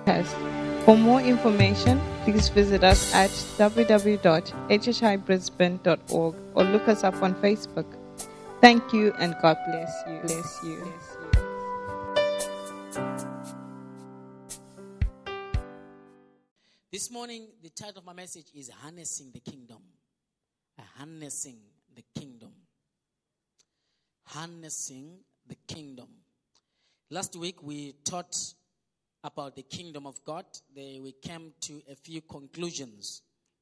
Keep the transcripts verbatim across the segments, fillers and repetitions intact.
podcast. For more information, please visit us at w w w dot h h i brisbane dot org or look us up on Facebook. Thank you and God bless you. Bless you. Bless you. This morning, the title of my message is Harnessing the Kingdom. Harnessing the Kingdom. Harnessing the Kingdom. Last week, we taught about the kingdom of God. They, we came to a few conclusions.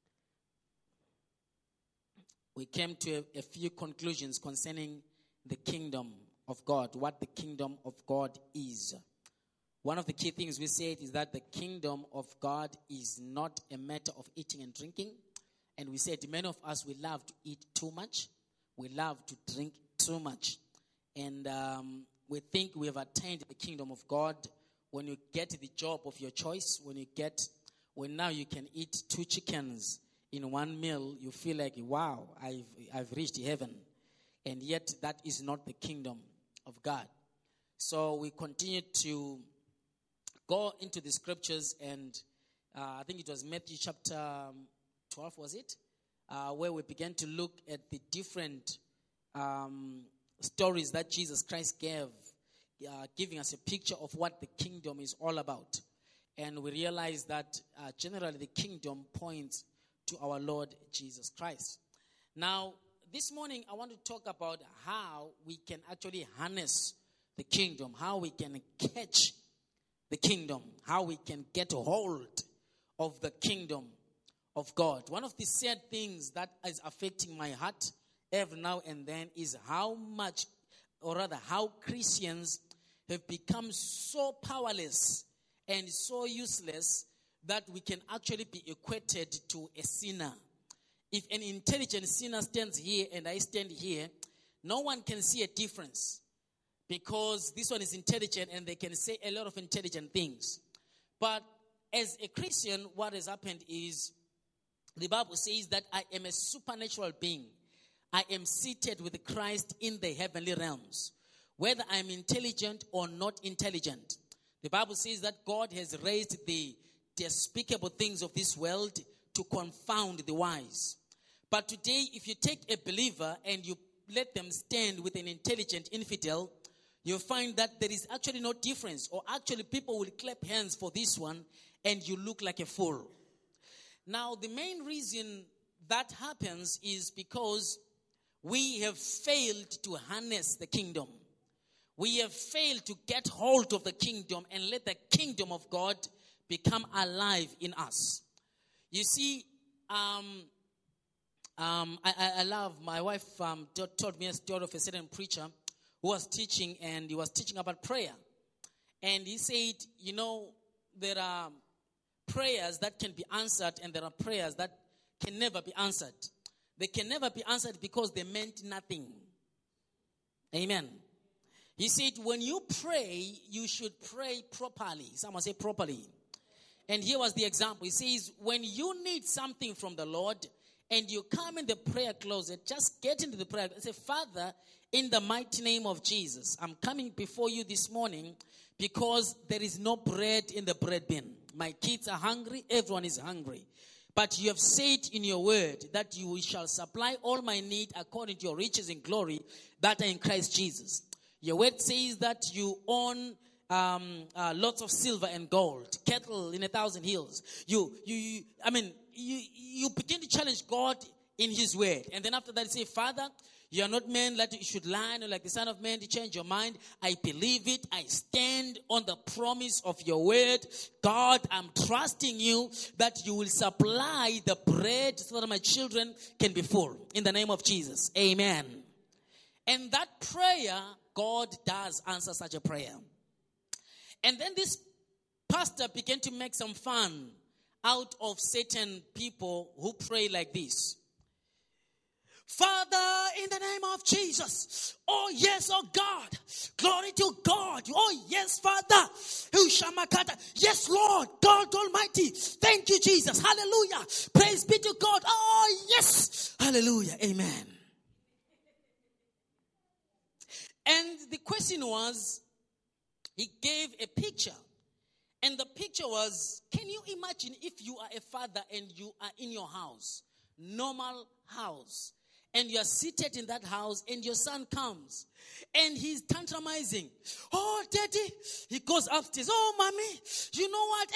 We came to a, a few conclusions concerning the kingdom of God, what the kingdom of God is. One of the key things we said is that the kingdom of God is not a matter of eating and drinking. And we said many of us, we love to eat too much. We love to drink too much. And um, we think we have attained the kingdom of God when you get the job of your choice, when you get, when now you can eat two chickens in one meal, you feel like, wow, I've, I've reached heaven. And yet that is not the kingdom of God. So we continue to go into the scriptures, and uh, I think it was Matthew chapter twelve, was it? Uh, where we began to look at the different um, stories that Jesus Christ gave, uh, giving us a picture of what the kingdom is all about. And we realized that uh, generally the kingdom points to our Lord Jesus Christ. Now, this morning I want to talk about how we can actually harness the kingdom, how we can catch the kingdom, how we can get a hold of the kingdom of God. One of the sad things that is affecting my heart every now and then is how much, or rather how Christians have become so powerless and so useless that we can actually be equated to a sinner. If an intelligent sinner stands here and I stand here, no one can see a difference, because this one is intelligent and they can say a lot of intelligent things. But as a Christian, what has happened is the Bible says that I am a supernatural being. I am seated with Christ in the heavenly realms. Whether I am intelligent or not intelligent, the Bible says that God has raised the despicable things of this world to confound the wise. But today, if you take a believer and you let them stand with an intelligent infidel, you'll find that there is actually no difference, or actually people will clap hands for this one and you look like a fool. Now, the main reason that happens is because we have failed to harness the kingdom. We have failed to get hold of the kingdom and let the kingdom of God become alive in us. You see, um, um, I, I, I love, my wife um, told me a story of a certain preacher who was teaching, and he was teaching about prayer. And he said, you know, there are prayers that can be answered and there are prayers that can never be answered. They can never be answered because they meant nothing. Amen. He said, when you pray, you should pray properly. Someone say properly. And here was the example. He says, when you need something from the Lord and you come in the prayer closet, just get into the prayer and say, Father, in the mighty name of Jesus, I'm coming before you this morning because there is no bread in the bread bin. My kids are hungry. Everyone is hungry. But you have said in your word that you shall supply all my need according to your riches in glory that are in Christ Jesus. Your word says that you own um, uh, lots of silver and gold, cattle in a thousand hills. You, you, you I mean, you, you begin to challenge God in his word. And then after that, you say, Father, you are not man that you should lie, nor like the son of man to change your mind. I believe it. I stand on the promise of your word. God, I'm trusting you that you will supply the bread so that my children can be full. In the name of Jesus. Amen. And that prayer, God does answer such a prayer. And then this pastor began to make some fun out of certain people who pray like this. Father, in the name of Jesus. Oh, yes, oh God. Glory to God. Oh, yes, Father. Yes, Lord, God Almighty. Thank you, Jesus. Hallelujah. Praise be to God. Oh, yes. Hallelujah. Amen. And the question was, he gave a picture. And the picture was, can you imagine if you are a father and you are in your house, normal house, and you are seated in that house and your son comes and he's tantrumizing. Oh, daddy. He goes upstairs. Oh, mommy. You know what?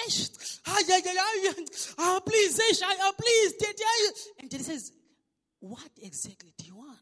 Oh, please, oh, please, daddy. And daddy says, what exactly do you want?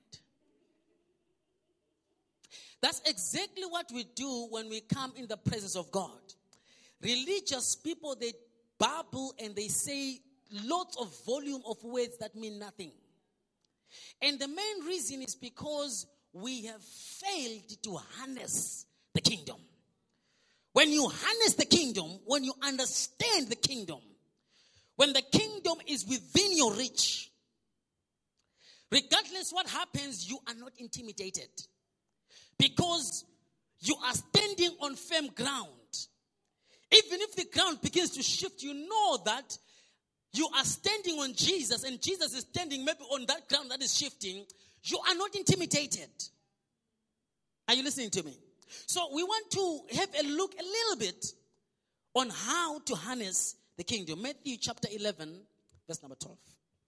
That's exactly what we do when we come in the presence of God. Religious people, they babble and they say lots of volume of words that mean nothing. And the main reason is because we have failed to harness the kingdom. When you harness the kingdom, when you understand the kingdom, when the kingdom is within your reach, regardless what happens, you are not intimidated. Because you are standing on firm ground. Even if the ground begins to shift, you know that you are standing on Jesus and Jesus is standing maybe on that ground that is shifting. You are not intimidated. Are you listening to me? So we want to have a look a little bit on how to harness the kingdom. Matthew chapter eleven, verse number twelve.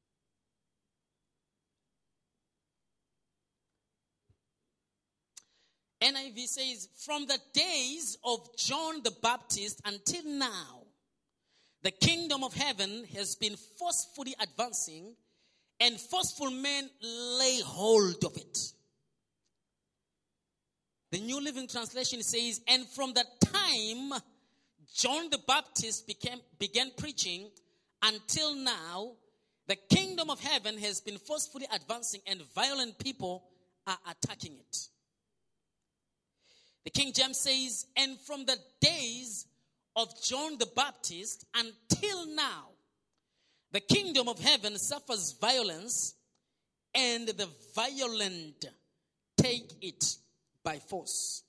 N I V says, from the days of John the Baptist until now, the kingdom of heaven has been forcefully advancing, and forceful men lay hold of it. The New Living Translation says, and from the time John the Baptist became, began preaching until now, the kingdom of heaven has been forcefully advancing, and violent people are attacking it. The King James says, and from the days of John the Baptist until now, the kingdom of heaven suffers violence, and the violent take it by force.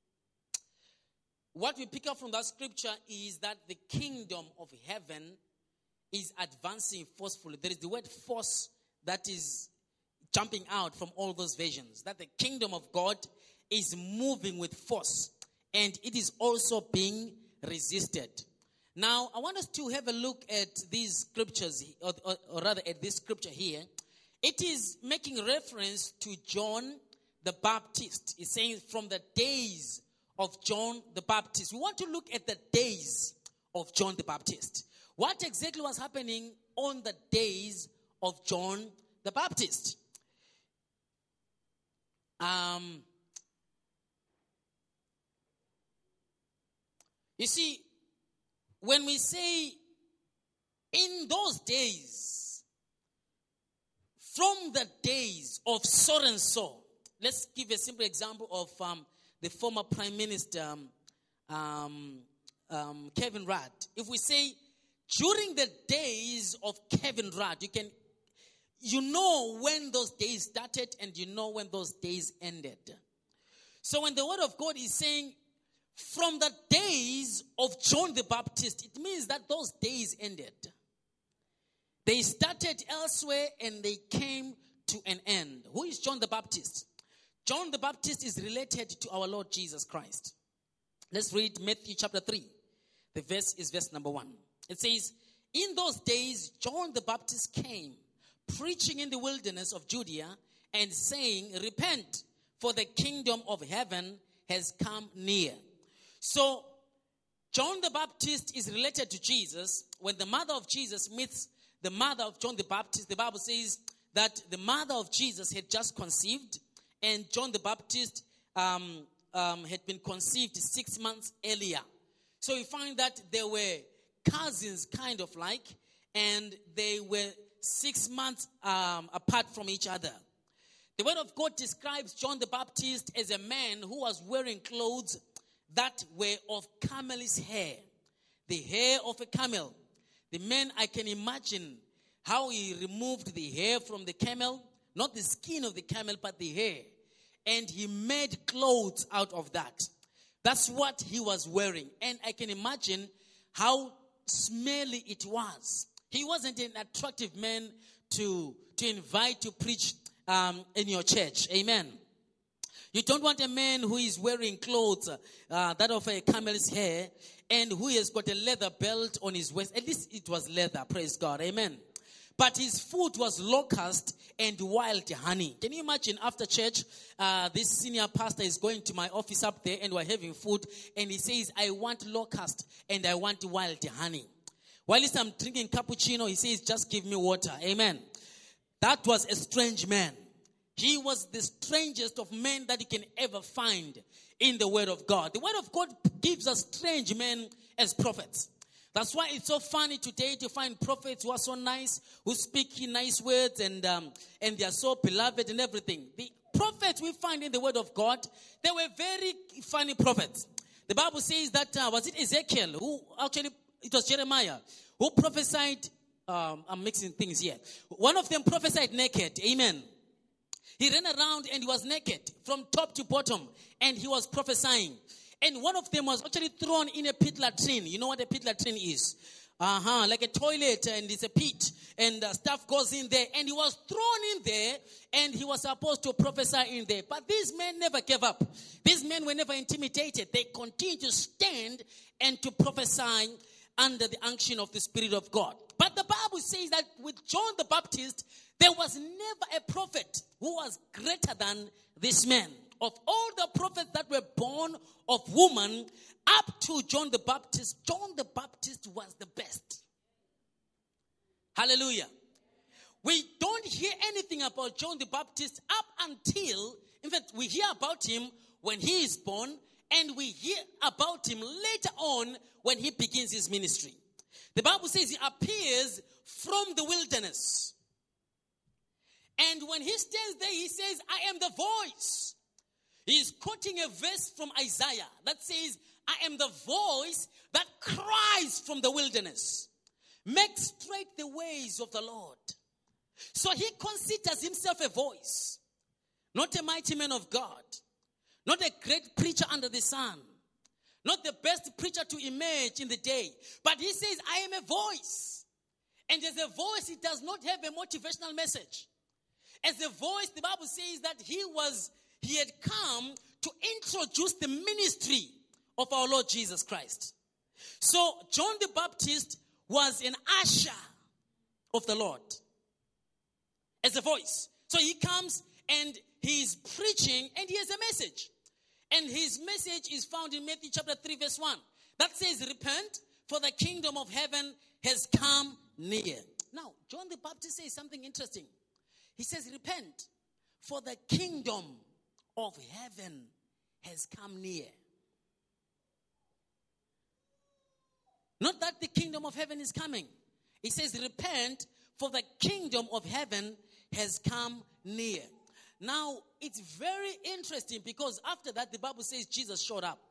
What we pick up from that scripture is that the kingdom of heaven is advancing forcefully. There is the word force that is jumping out from all those versions. That the kingdom of God is moving with force, and it is also being resisted. Now, I want us to have a look at these scriptures, or, or, or rather at this scripture here. It is making reference to John the Baptist. It's saying from the days of John the Baptist. We want to look at the days of John the Baptist. What exactly was happening on the days of John the Baptist? Um... You see, when we say in those days, from the days of so and so, let's give a simple example of um, the former Prime Minister um, um, um, Kevin Rudd. If we say during the days of Kevin Rudd, you can, you know when those days started and you know when those days ended. So when the Word of God is saying, from the days of John the Baptist, it means that those days ended. They started elsewhere and they came to an end. Who is John the Baptist? John the Baptist is related to our Lord Jesus Christ. Let's read Matthew chapter three. The verse is verse number one. It says, in those days, John the Baptist came, preaching in the wilderness of Judea and saying, repent, for the kingdom of heaven has come near. So, John the Baptist is related to Jesus. When the mother of Jesus meets the mother of John the Baptist, the Bible says that the mother of Jesus had just conceived, and John the Baptist um, um, had been conceived six months earlier. So we find that they were cousins, kind of like, and they were six months um, apart from each other. The Word of God describes John the Baptist as a man who was wearing clothes that were of camel's hair, the hair of a camel. The man, I can imagine how he removed the hair from the camel, not the skin of the camel, but the hair. And he made clothes out of that. That's what he was wearing. And I can imagine how smelly it was. He wasn't an attractive man to, to invite to preach um, in your church. Amen. You don't want a man who is wearing clothes uh, that of a camel's hair and who has got a leather belt on his waist. At least it was leather, praise God, amen. But his food was locust and wild honey. Can you imagine after church, uh, this senior pastor is going to my office up there and we're having food and he says, I want locust and I want wild honey. While I'm drinking cappuccino, he says, just give me water. Amen. That was a strange man. He was the strangest of men that you can ever find in the Word of God. The Word of God gives us strange men as prophets. That's why it's so funny today to find prophets who are so nice, who speak nice words, and um, and they are so beloved and everything. The prophets we find in the Word of God, they were very funny prophets. The Bible says that, uh, was it Ezekiel, who actually, it was Jeremiah, who prophesied, um, I'm mixing things here. One of them prophesied naked, amen. He ran around and he was naked from top to bottom, and he was prophesying. And one of them was actually thrown in a pit latrine. You know what a pit latrine is? Uh-huh, like a toilet, and it's a pit, and uh, stuff goes in there. And he was thrown in there, and he was supposed to prophesy in there. But these men never gave up. These men were never intimidated. They continued to stand and to prophesy under the unction of the Spirit of God. But the Bible says that with John the Baptist, there was never a prophet who was greater than this man. Of all the prophets that were born of woman, up to John the Baptist, John the Baptist was the best. Hallelujah. We don't hear anything about John the Baptist up until, in fact, we hear about him when he is born, and we hear about him later on when he begins his ministry. The Bible says he appears from the wilderness. And when he stands there, he says, I am the voice. He's quoting a verse from Isaiah that says, I am the voice that cries from the wilderness. Make straight the ways of the Lord. So he considers himself a voice, not a mighty man of God, not a great preacher under the sun, not the best preacher to emerge in the day. But he says, I am a voice. And as a voice, it does not have a motivational message. As a voice, the Bible says that he was He had come to introduce the ministry of our Lord Jesus Christ. So John the Baptist was an usher of the Lord as a voice. So he comes and he's preaching and he has a message. And his message is found in Matthew chapter three verse one. That says, repent, for the kingdom of heaven has come near. Now, John the Baptist says something interesting. He says, repent, for the kingdom of heaven has come near. Not that the kingdom of heaven is coming. He says, repent, for the kingdom of heaven has come near. Now, it's very interesting because after that, the Bible says Jesus showed up.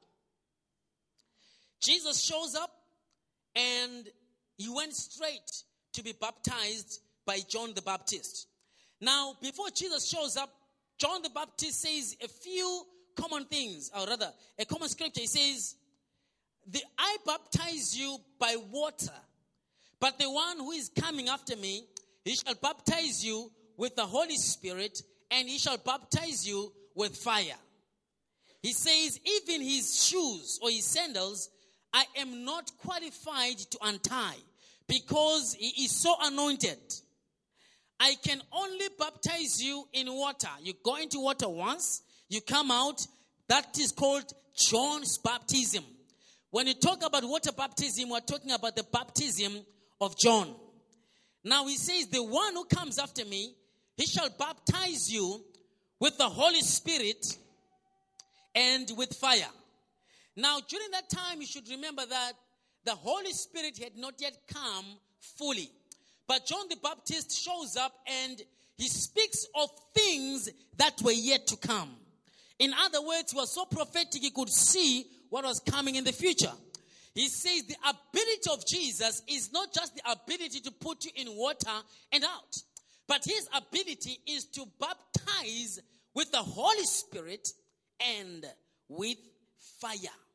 Jesus shows up and he went straight to be baptized by John the Baptist. Now, before Jesus shows up, John the Baptist says a few common things, or rather, a common scripture. He says, the, I baptize you by water, but the one who is coming after me, he shall baptize you with the Holy Spirit, and he shall baptize you with fire. He says, even his shoes or his sandals, I am not qualified to untie, because he is so anointed. I can only baptize you in water. You go into water once, you come out. That is called John's baptism. When you talk about water baptism, we're talking about the baptism of John. Now he says, the one who comes after me, he shall baptize you with the Holy Spirit and with fire. Now, during that time, you should remember that the Holy Spirit had not yet come fully. But John the Baptist shows up and he speaks of things that were yet to come. In other words, he was so prophetic he could see what was coming in the future. He says the ability of Jesus is not just the ability to put you in water and out, but his ability is to baptize with the Holy Spirit and with fire.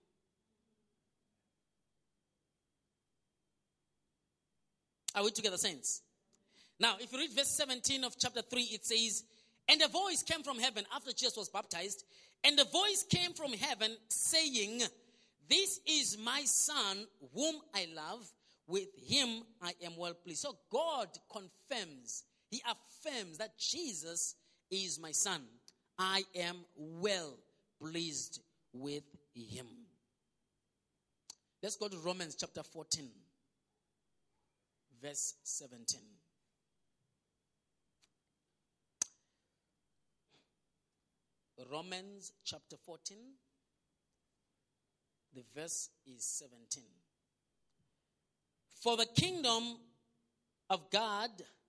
Are we together, saints? Now, if you read verse seventeen of chapter three, it says, and a voice came from heaven after Jesus was baptized, And the voice came from heaven saying, this is my son whom I love. With him I am well pleased. So God confirms, he affirms that Jesus is my son. I am well pleased with him. Let's go to Romans chapter fourteen, verse seventeen. Romans chapter fourteen, the verse is seventeen. For the kingdom of God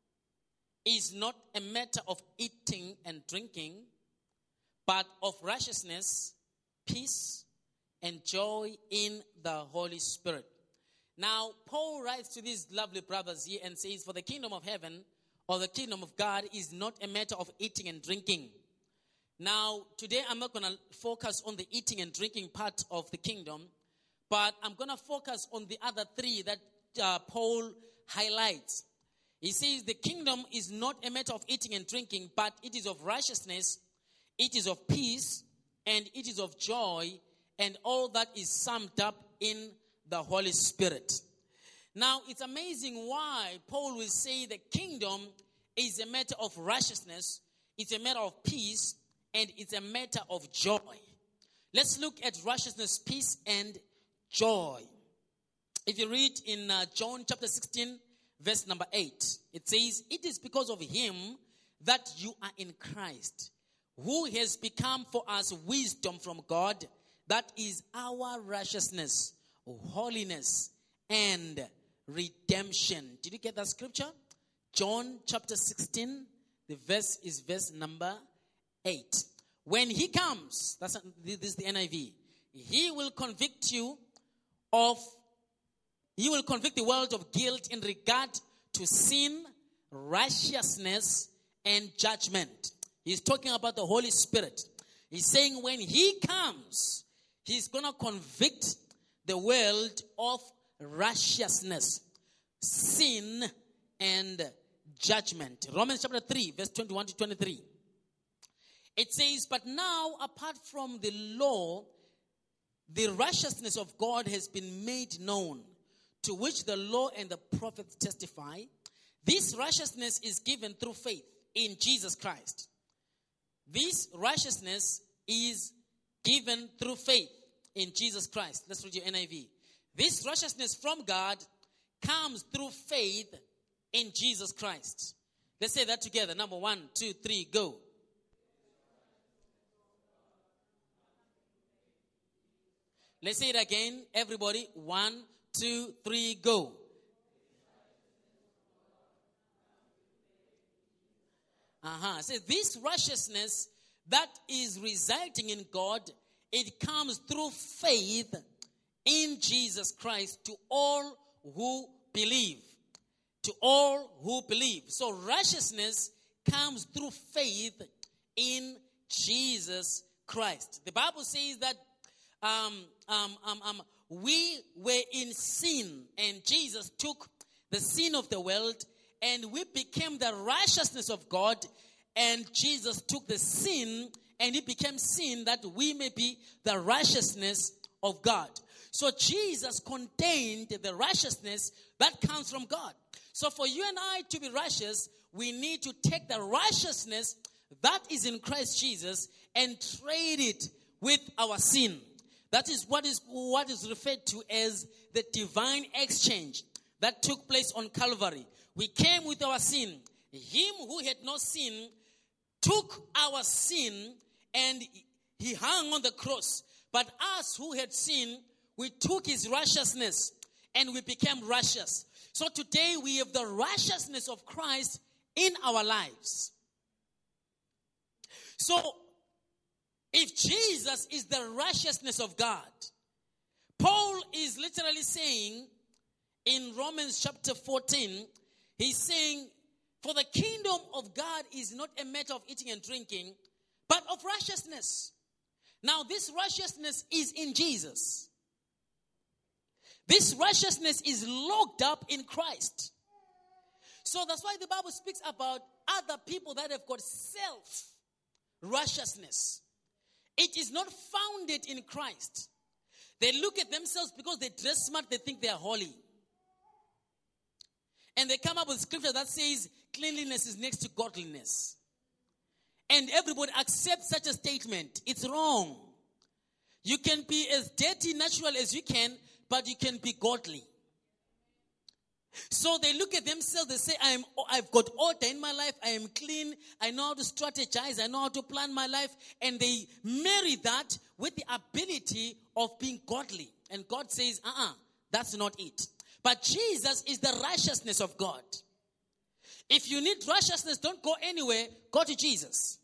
is not a matter of eating and drinking, but of righteousness, peace, and joy in the Holy Spirit. Now, Paul writes to these lovely brothers here and says, for the kingdom of heaven or the kingdom of God is not a matter of eating and drinking. Now, today I'm not going to focus on the eating and drinking part of the kingdom, but I'm going to focus on the other three that uh, Paul highlights. He says the kingdom is not a matter of eating and drinking, but it is of righteousness, it is of peace, and it is of joy, and all that is summed up in the Holy Spirit. Now, it's amazing why Paul will say the kingdom is a matter of righteousness, it's a matter of peace, and it's a matter of joy. Let's look at righteousness, peace, and joy. If you read in uh, John chapter sixteen, verse number eight, it says, it is because of him that you are in Christ, who has become for us wisdom from God, that is our righteousness, holiness, and redemption. Did you get that scripture? John chapter sixteen, the verse is verse number eight. When he comes, that's this is the N I V, he will convict you of, he will convict the world of guilt in regard to sin, righteousness, and judgment. He's talking about the Holy Spirit. He's saying when he comes, he's going to convict the world of righteousness, sin, and judgment. Romans chapter three, verse twenty-one to twenty-three. It says, but now, apart from the law, the righteousness of God has been made known, to which the law and the prophets testify. This righteousness is given through faith in Jesus Christ. This righteousness is given through faith in Jesus Christ. Let's read your N I V. This righteousness from God comes through faith in Jesus Christ. Let's say that together. Number one, two, three, go. Let's say it again. Everybody. One, two, three, go. Uh-huh. So this righteousness that is residing in God, it comes through faith in Jesus Christ to all who believe. To all who believe. So righteousness comes through faith in Jesus Christ. The Bible says that um, um, um, um, we were in sin, and Jesus took the sin of the world, and we became the righteousness of God, and Jesus took the sin, and he became sin that we may be the righteousness of God. So Jesus contained the righteousness that comes from God. So for you and I to be righteous, we need to take the righteousness that is in Christ Jesus and trade it with our sin. That is what is what is referred to as the divine exchange that took place on Calvary. We came with our sin. Him who had no sin took our sin and he hung on the cross. But us who had sin, we took his righteousness and we became righteous. So today we have the righteousness of Christ in our lives. So if Jesus is the righteousness of God, Paul is literally saying in Romans chapter fourteen, he's saying, for the kingdom of God is not a matter of eating and drinking, but of righteousness. Now this righteousness is in Jesus. This righteousness is locked up in Christ. So that's why the Bible speaks about other people that have got self-righteousness. it is not founded in Christ. They look at themselves because they dress smart, they think they are holy. And they come up with scripture that says cleanliness is next to godliness. And everybody accepts such a statement. It's wrong. You can be as dirty, natural as you can, but you can be godly. So they look at themselves, they say, I am, I've got order in my life, I am clean, I know how to strategize, I know how to plan my life. And they marry that with the ability of being godly. And God says, uh-uh, that's not it. But Jesus is the righteousness of God. If you need righteousness, don't go anywhere, go to Jesus.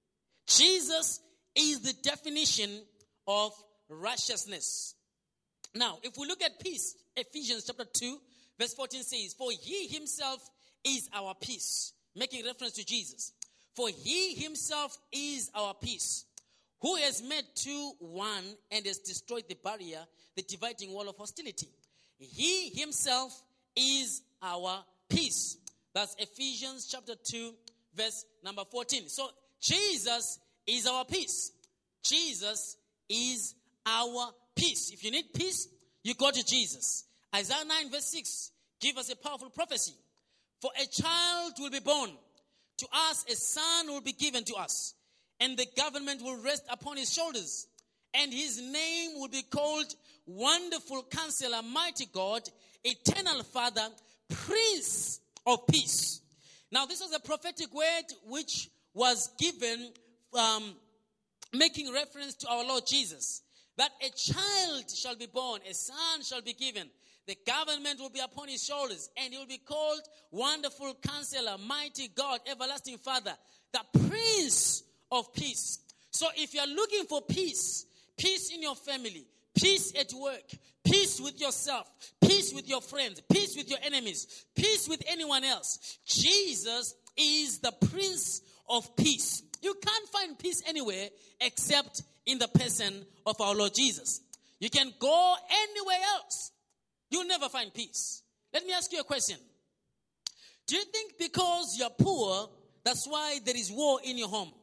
Jesus is the definition of righteousness. Now, if we look at peace, Ephesians chapter two, verse fourteen says, for he himself is our peace. Making reference to Jesus. For he himself is our peace, who has made two one and has destroyed the barrier, the dividing wall of hostility. He himself is our peace. That's Ephesians chapter two, verse number fourteen. So Jesus is our peace. Jesus is our peace. If you need peace, you go to Jesus. Isaiah nine, verse six, give us a powerful prophecy. For a child will be born. To us a son will be given to us. And the government will rest upon his shoulders. And his name will be called Wonderful Counselor, Mighty God, Eternal Father, Prince of Peace. Now this was a prophetic word which was given, um, making reference to our Lord Jesus. That a child shall be born, a son shall be given. The government will be upon his shoulders, and he will be called Wonderful Counselor, Mighty God, Everlasting Father, the Prince of Peace. So if you're looking for peace, peace in your family, peace at work, peace with yourself, peace with your friends, peace with your enemies, peace with anyone else, Jesus is the Prince of Peace. You can't find peace anywhere except in the person of our Lord Jesus. You can go anywhere else, you'll never find peace. Let me ask you a question. Do you think because you're poor, that's why there is war in your home?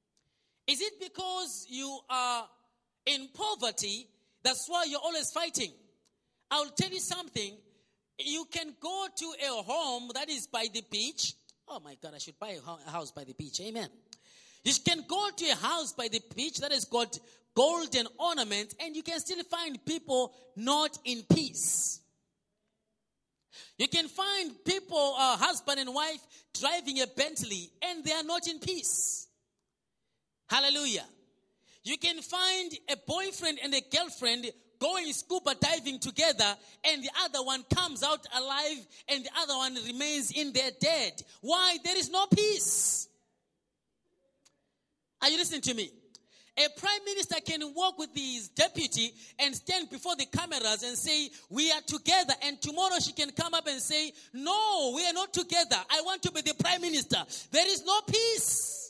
Is it because you are in poverty, that's why you're always fighting? I'll tell you something. You can go to a home that is by the beach. Oh my God, I should buy a house by the beach. Amen. You can go to a house by the beach that has got golden ornaments, and you can still find people not in peace. You can find people, uh, husband and wife, driving a Bentley, and they are not in peace. Hallelujah. You can find a boyfriend and a girlfriend going scuba diving together, and the other one comes out alive, and the other one remains in there dead. Why? There is no peace. Are you listening to me? A prime minister can walk with his deputy and stand before the cameras and say, we are together. And tomorrow she can come up and say, no, we are not together. I want to be the prime minister. There is no peace.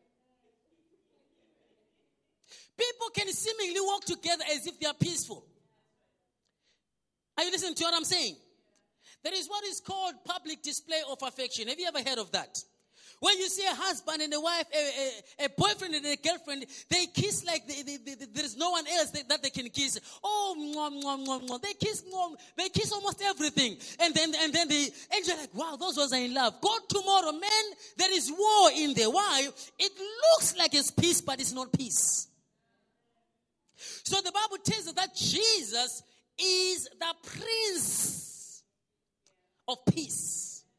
People can seemingly walk together as if they are peaceful. Are you listening to what I'm saying? There is what is called public display of affection. Have you ever heard of that? When you see a husband and a wife, a, a, a boyfriend and a girlfriend, they kiss like they, they, they, there is no one else that, that they can kiss. Oh, mwah, mwah, mwah, mwah. They kiss, mwah, they kiss almost everything, and then and then they and you're like, wow, those ones are in love. God, tomorrow, man, there is war in there. Why? It looks like it's peace, but it's not peace. So the Bible tells us that Jesus is the Prince of Peace.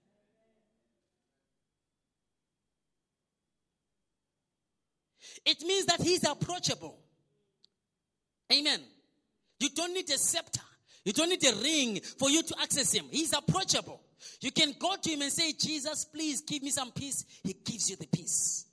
It means that he's approachable. Amen. You don't need a scepter. You don't need a ring for you to access him. He's approachable. You can go to him and say, Jesus, please give me some peace. He gives you the peace.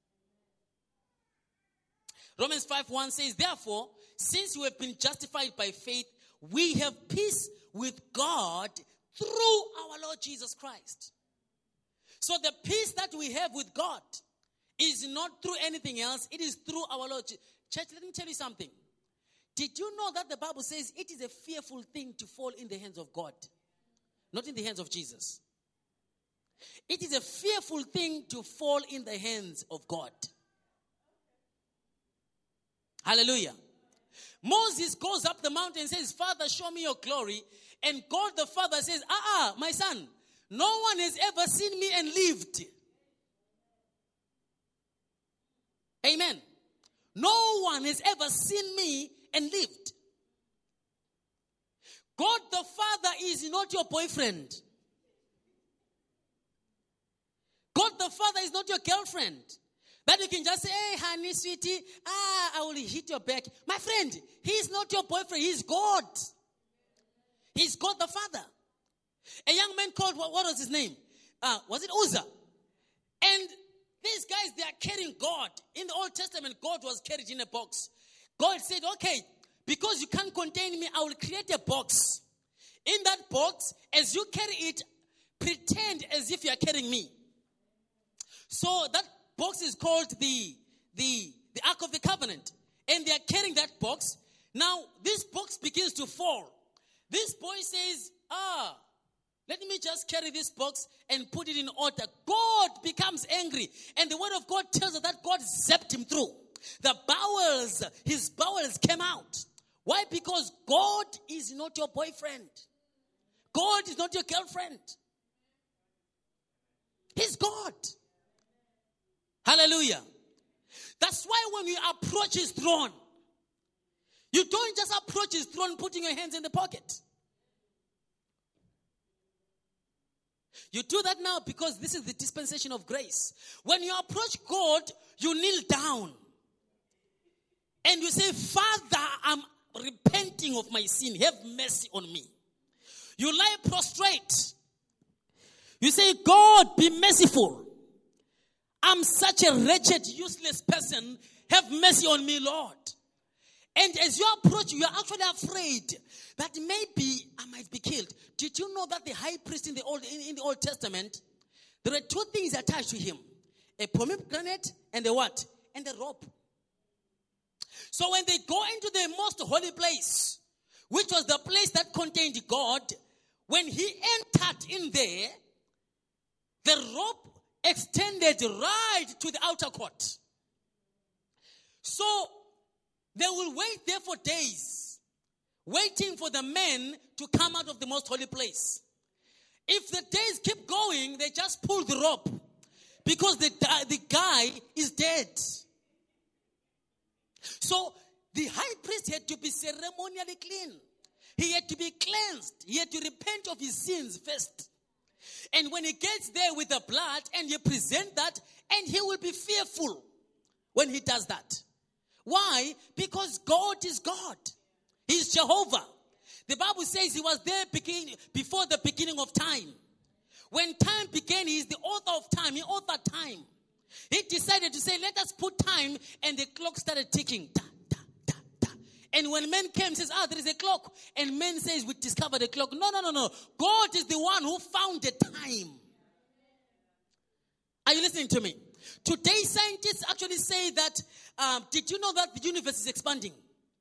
Romans five one says, therefore, since we have been justified by faith, we have peace with God through our Lord Jesus Christ. So the peace that we have with God is not through anything else. It is through our Lord. Church, let me tell you something. Did you know that the Bible says it is a fearful thing to fall in the hands of God, not in the hands of Jesus? It is a fearful thing to fall in the hands of God. Hallelujah. Moses goes up the mountain and says, Father, show me your glory. And God the Father says, ah, ah, my son, no one has ever seen me and lived. Amen. No one has ever seen me and lived. God the Father is not your boyfriend. God the Father is not your girlfriend. That you can just say, hey, honey, sweetie, ah, I will hit your back. My friend, he's not your boyfriend. He's God. He's God the Father. A young man called, what, what was his name? Uh, was it Uzzah? And these guys, they are carrying God. In the Old Testament, God was carried in a box. God said, okay, because you can't contain me, I will create a box. In that box, as you carry it, pretend as if you are carrying me. So that box is called the, the, the Ark of the Covenant. And they are carrying that box. Now, this box begins to fall. This boy says, ah, let me just carry this box and put it in order. God becomes angry. And the word of God tells us that God zapped him through. The bowels, his bowels came out. Why? Because God is not your boyfriend. God is not your girlfriend. He's God. Hallelujah. That's why when you approach his throne, you don't just approach his throne putting your hands in the pocket. You do that now because this is the dispensation of grace. When you approach God, you kneel down. And you say, Father, I'm repenting of my sin. Have mercy on me. You lie prostrate. You say, God, be merciful. I'm such a wretched, useless person. Have mercy on me, Lord. And as you approach, you are actually afraid that maybe I might be killed. Did you know that the high priest in the Old, in, in the Old Testament, there were two things attached to him. A pomegranate and a what? And a rope. So when they go into the most holy place, which was the place that contained God, when he entered in there, the rope extended right to the outer court. So they will wait there for days, waiting for the men to come out of the most holy place. If the days keep going, they just pull the rope because the, the guy is dead. So the high priest had to be ceremonially clean. He had to be cleansed. He had to repent of his sins first. And when he gets there with the blood and you present that, and he will be fearful when he does that. Why? Because God is God. He's Jehovah. The Bible says he was there begin, before the beginning of time. When time began, he is the author of time. He authored time. He decided to say, let us put time, and the clock started ticking. Da, da, da, da. And when men came, says, ah, there is a clock. And men says, we discovered a clock. No, no, no, no. God is the one who found the time. Are you listening to me? Today, scientists actually say that, um, did you know that the universe is expanding?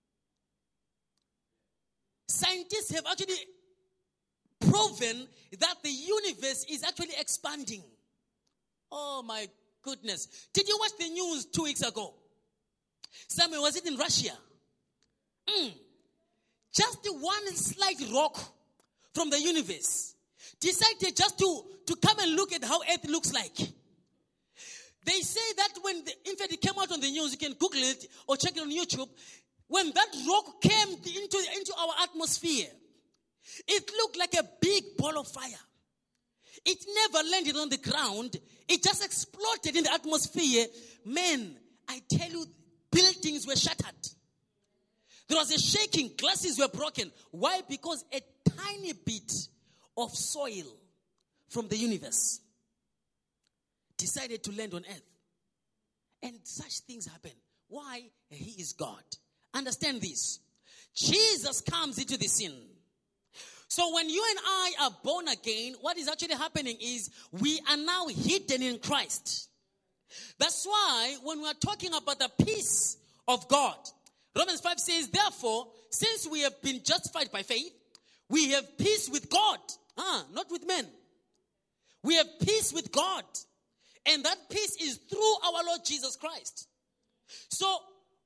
Scientists have actually proven that the universe is actually expanding. Oh my goodness. Did you watch the news two weeks ago? Somewhere, was it in Russia? Mm. Just one slight rock from the universe decided just to, to come and look at how Earth looks like. They say that when, the, in fact, it came out on the news, you can Google it or check it on YouTube. When that rock came into, into our atmosphere, it looked like a big ball of fire. It never landed on the ground. It just exploded in the atmosphere. Man, I tell you, buildings were shattered. There was a shaking. Glasses were broken. Why? Because a tiny bit of soil from the universe decided to land on earth. And such things happen. Why? He is God. Understand this. Jesus comes into the scene. So when you and I are born again, what is actually happening is we are now hidden in Christ. That's why when we are talking about the peace of God, Romans five says, therefore, since we have been justified by faith, we have peace with God, ah, not with men. We have peace with God. And that peace is through our Lord Jesus Christ. So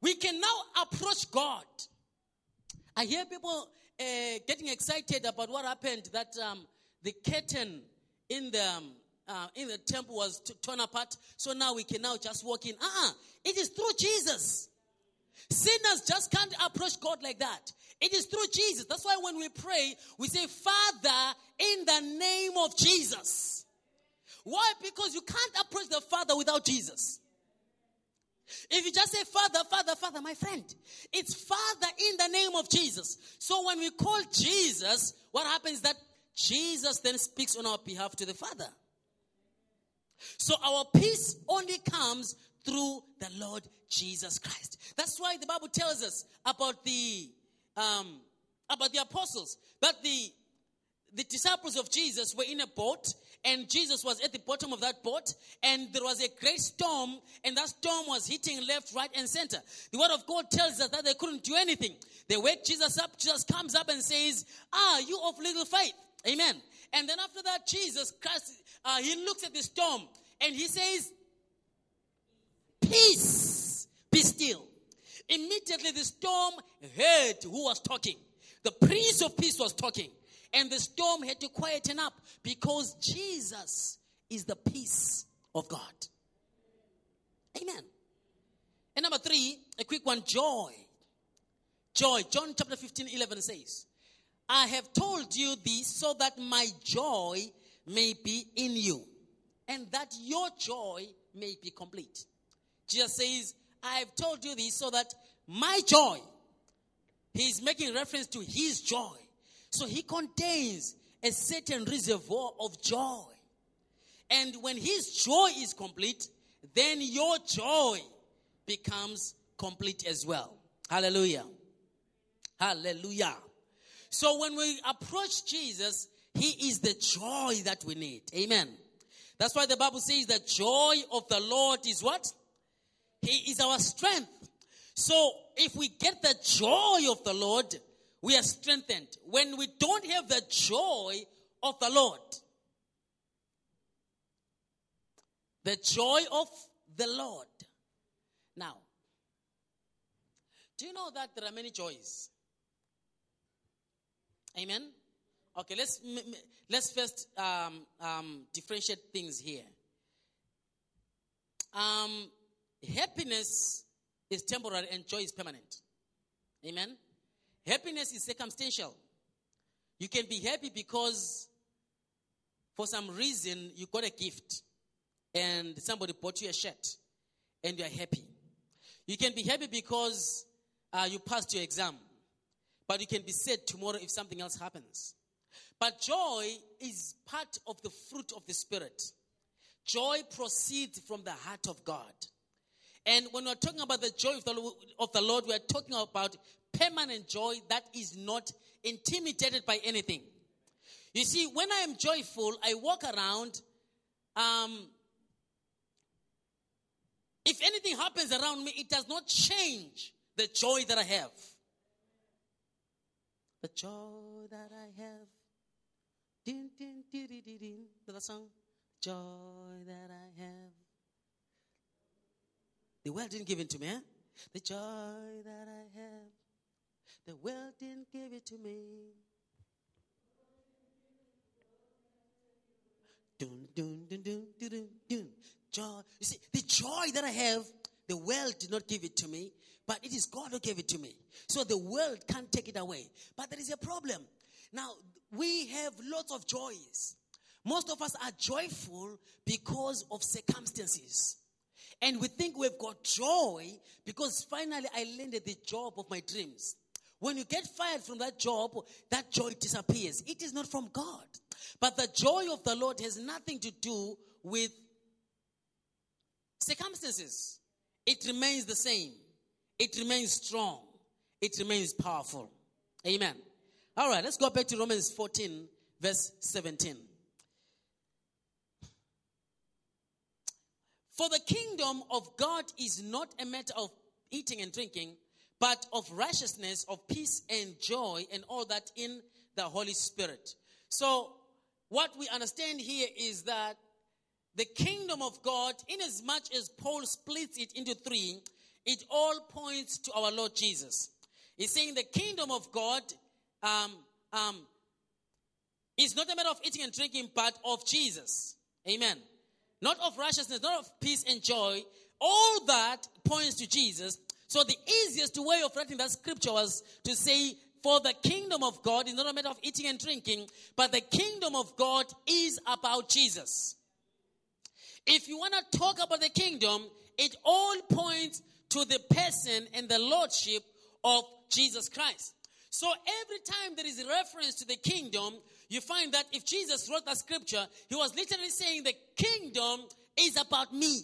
we can now approach God. I hear people uh, getting excited about what happened, that um, the curtain in the um, uh, in the temple was t- torn apart, so now we can now just walk in. Uh-uh. It is through Jesus. Sinners just can't approach God like that. It is through Jesus. That's why when we pray, we say, Father, in the name of Jesus. Why? Because you can't approach the Father without Jesus. If you just say, Father, Father, Father, my friend, it's Father in the name of Jesus. So when we call Jesus, what happens is that Jesus then speaks on our behalf to the Father. So our peace only comes through the Lord Jesus Christ. That's why the Bible tells us about the um, about the apostles, that the the disciples of Jesus were in a boat, and Jesus was at the bottom of that boat, and there was a great storm, and that storm was hitting left, right, and center. The word of God tells us that they couldn't do anything. They wake Jesus up. Jesus comes up and says, "Ah, you of little faith." Amen. And then after that, Jesus Christ, uh, he looks at the storm, and he says, "Peace, be still." Immediately the storm heard who was talking. The Prince of Peace was talking. And the storm had to quieten up because Jesus is the peace of God. Amen. And number three, a quick one, joy. Joy. John chapter fifteen, eleven says, I have told you this so that my joy may be in you, and that your joy may be complete. Jesus says, I have told you this so that my joy, he's making reference to his joy. So he contains a certain reservoir of joy. And when his joy is complete, then your joy becomes complete as well. Hallelujah. Hallelujah. So when we approach Jesus, he is the joy that we need. Amen. That's why the Bible says the joy of the Lord is what? He is our strength. So if we get the joy of the Lord, we are strengthened. When we don't have the joy of the Lord, the joy of the Lord. Now, do you know that there are many joys? Amen? Okay, let's let's first um, um, differentiate things here. Um, happiness is temporary and joy is permanent. Amen? Happiness is circumstantial. You can be happy because for some reason you got a gift and somebody bought you a shirt and you are happy. You can be happy because uh, you passed your exam, but you can be sad tomorrow if something else happens. But joy is part of the fruit of the Spirit. Joy proceeds from the heart of God. And when we're talking about the joy of the, of the Lord, we're talking about permanent joy that is not intimidated by anything. You see, when I am joyful, I walk around. Um, if anything happens around me, it does not change the joy that I have. The joy that I have. Din, din, din, din, din, din. The song. Joy that I have. The world didn't give it to me, eh? The joy that I have. The world didn't give it to me. Dun, dun, dun, dun, dun, dun, dun. Joy. You see, the joy that I have, the world did not give it to me, but it is God who gave it to me. So the world can't take it away. But there is a problem. Now, we have lots of joys. Most of us are joyful because of circumstances. And we think we've got joy because finally I landed the job of my dreams. When you get fired from that job, that joy disappears. It is not from God. But the joy of the Lord has nothing to do with circumstances. It remains the same. It remains strong. It remains powerful. Amen. All right, let's go back to Romans fourteen, verse seventeen. For the kingdom of God is not a matter of eating and drinking, but of righteousness, of peace and joy, and all that in the Holy Spirit. So, what we understand here is that the kingdom of God, in as much as Paul splits it into three, it all points to our Lord Jesus. He's saying the kingdom of God um, um, is not a matter of eating and drinking, but of Jesus. Amen. Not of righteousness, not of peace and joy. All that points to Jesus. So the easiest way of writing that scripture was to say, for the kingdom of God is not a matter of eating and drinking, but the kingdom of God is about Jesus. If you want to talk about the kingdom, it all points to the person and the lordship of Jesus Christ. So every time there is a reference to the kingdom, you find that if Jesus wrote that scripture, he was literally saying the kingdom is about me.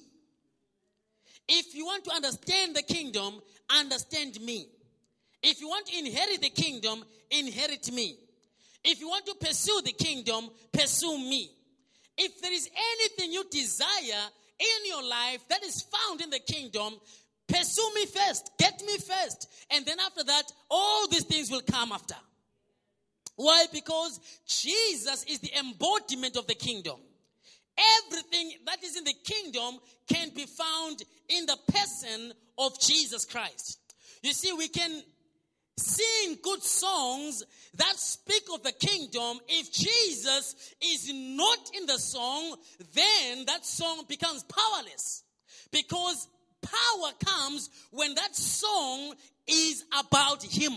If you want to understand the kingdom, understand me. If you want to inherit the kingdom, inherit me. If you want to pursue the kingdom, pursue me. If there is anything you desire in your life that is found in the kingdom, pursue me first. Get me first. And then after that, all these things will come after. Why? Because Jesus is the embodiment of the kingdom. Everything that is in the kingdom can be found in the person of Jesus Christ. You see, we can sing good songs that speak of the kingdom. If Jesus is not in the song, then that song becomes powerless. Because power comes when that song is about him.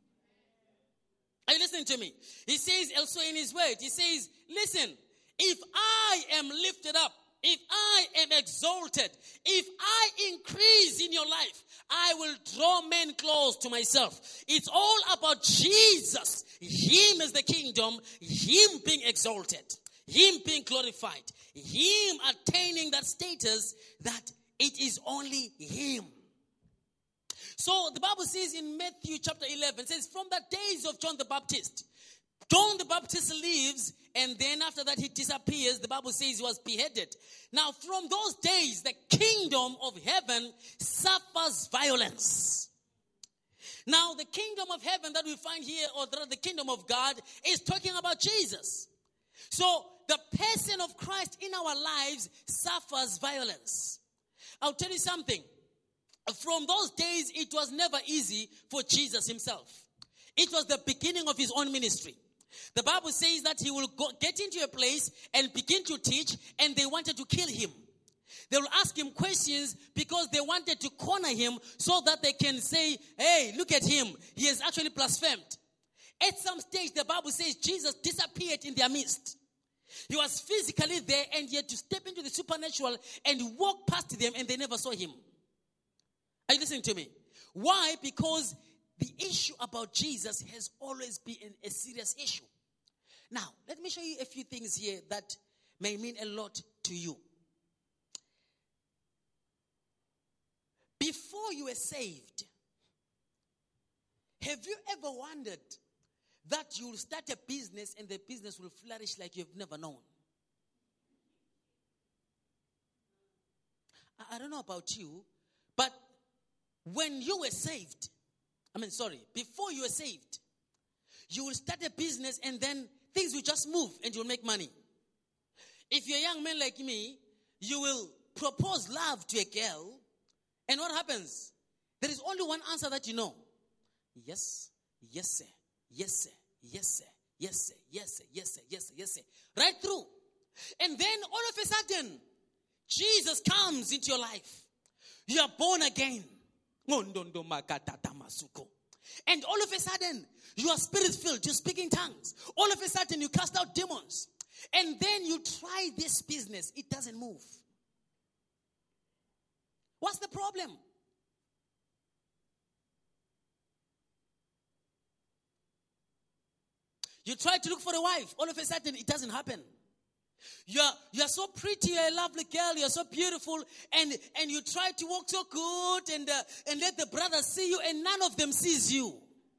Are you listening to me? He says also in his word, he says, listen, if I am lifted up, if I am exalted, if I increase in your life, I will draw men close to myself. It's all about Jesus. Him as the kingdom, him being exalted, him being glorified, him attaining that status that it is only him. So the Bible says in Matthew chapter eleven, it says, from the days of John the Baptist, John the Baptist lives, and then after that he disappears. The Bible says he was beheaded. Now from those days, the kingdom of heaven suffers violence. Now the kingdom of heaven that we find here, or the kingdom of God, is talking about Jesus. So the person of Christ in our lives suffers violence. I'll tell you something. From those days, it was never easy for Jesus himself. It was the beginning of his own ministry. The Bible says that he will go, get into a place and begin to teach, and they wanted to kill him. They will ask him questions because they wanted to corner him so that they can say, hey, look at him. He has actually blasphemed. At some stage, the Bible says Jesus disappeared in their midst. He was physically there, and he had to step into the supernatural and walk past them, and they never saw him. Are you listening to me? Why? Because the issue about Jesus has always been a serious issue. Now, let me show you a few things here that may mean a lot to you. Before you were saved, have you ever wondered that you will start a business and the business will flourish like you've never known? I, I don't know about you, but when you were saved, I mean, sorry, before you were saved, you will start a business and then things will just move and you'll make money. If you're a young man like me, you will propose love to a girl, and what happens? There is only one answer that you know. Yes, yes, sir, yes, sir, yes, sir, yes, sir, yes, sir, yes, sir, yes, sir, yes, sir. Right through. And then all of a sudden, Jesus comes into your life. You are born again. And all of a sudden, you are spirit-filled, you speak in tongues. All of a sudden, you cast out demons. And then you try this business. It doesn't move. What's the problem? You try to look for a wife. All of a sudden, it doesn't happen. You're, you're so pretty, you're a lovely girl, you're so beautiful, and, and you try to walk so good and, uh, and let the brothers see you, and none of them sees you.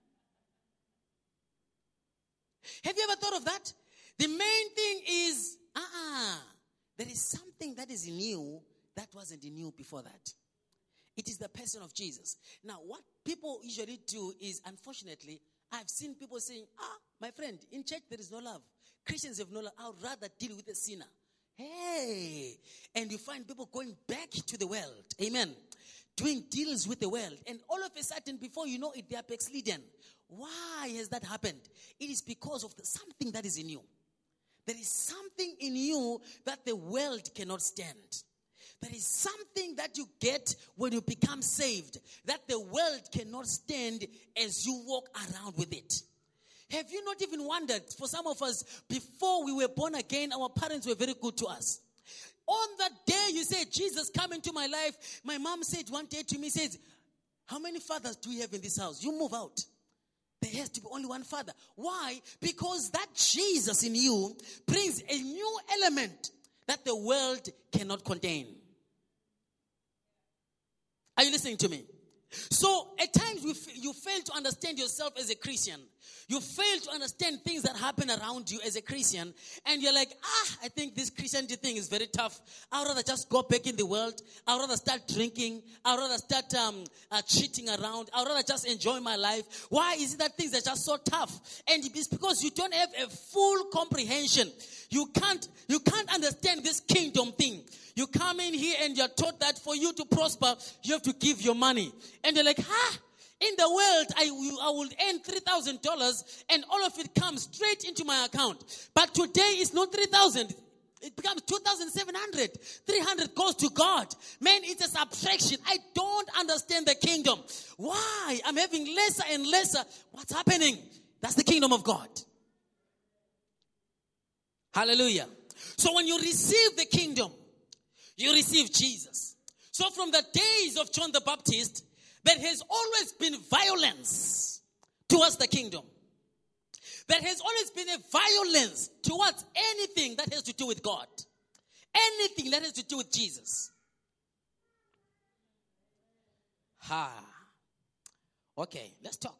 Have you ever thought of that? The main thing is, uh-uh, there is something that is new that wasn't new before that. It is the person of Jesus. Now, what people usually do is, unfortunately, I've seen people saying, ah, my friend, in church there is no love. Christians have no love. I would rather deal with a sinner. Hey. And you find people going back to the world. Amen. Doing deals with the world. And all of a sudden, before you know it, they are backslidden. Why has that happened? It is because of the, something that is in you. There is something in you that the world cannot stand. There is something that you get when you become saved that the world cannot stand as you walk around with it. Have you not even wondered, for some of us, before we were born again, our parents were very good to us. On that day you say, Jesus, come into my life. My mom said one day to me, says, how many fathers do we have in this house? You move out. There has to be only one father. Why? Because that Jesus in you brings a new element that the world cannot contain. Are you listening to me? So at times we f- you fail to understand yourself as a Christian. You fail to understand things that happen around you as a Christian. And you're like, ah, I think this Christianity thing is very tough. I'd rather just go back in the world. I'd rather start drinking. I'd rather start um, uh, cheating around. I'd rather just enjoy my life. Why is it that things are just so tough? And it's because you don't have a full comprehension. You can't, you can't understand this kingdom thing. You come in here and you're taught that for you to prosper, you have to give your money. And you're like, ah, in the world, I, I will earn three thousand dollars and all of it comes straight into my account. But today it's not three thousand dollars. It becomes two thousand seven hundred dollars. three hundred dollars goes to God. Man, it's a subtraction. I don't understand the kingdom. Why? I'm having lesser and lesser. What's happening? That's the kingdom of God. Hallelujah. So when you receive the kingdom, you receive Jesus. So from the days of John the Baptist, there has always been violence towards the kingdom. There has always been a violence towards anything that has to do with God. Anything that has to do with Jesus. Ha. Okay, let's talk.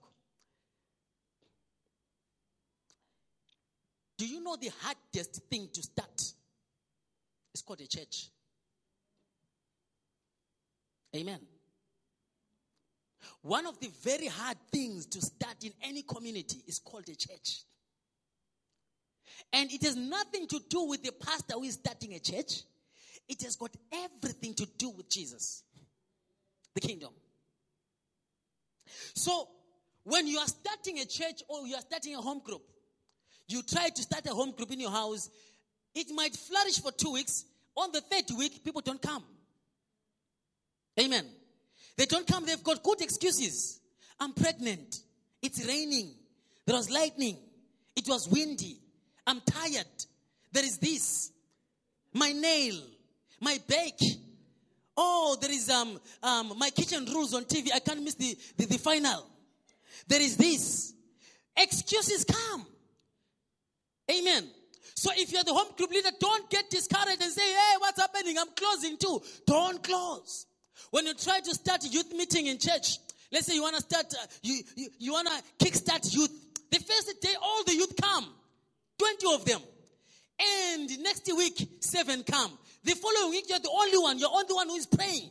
Do you know the hardest thing to start? It's called a church. Amen. One of the very hard things to start in any community is called a church. And it has nothing to do with the pastor who is starting a church. It has got everything to do with Jesus, the kingdom. So, when you are starting a church or you are starting a home group, you try to start a home group in your house, it might flourish for two weeks. On the third week, people don't come. Amen. They don't come. They've got good excuses. I'm pregnant. It's raining. There was lightning. It was windy. I'm tired. There is this. My nail. My bake. Oh, there is um, um my kitchen rules on T V. I can't miss the, the, the final. There is this. Excuses come. Amen. So if you're the home group leader, don't get discouraged and say, hey, what's happening? I'm closing too. Don't close. When you try to start a youth meeting in church, let's say you want to start, uh, you, you, you want to kickstart youth. The first day, all the youth come. twenty of them. And next week, seven come. The following week, you're the only one. You're the only one who is praying.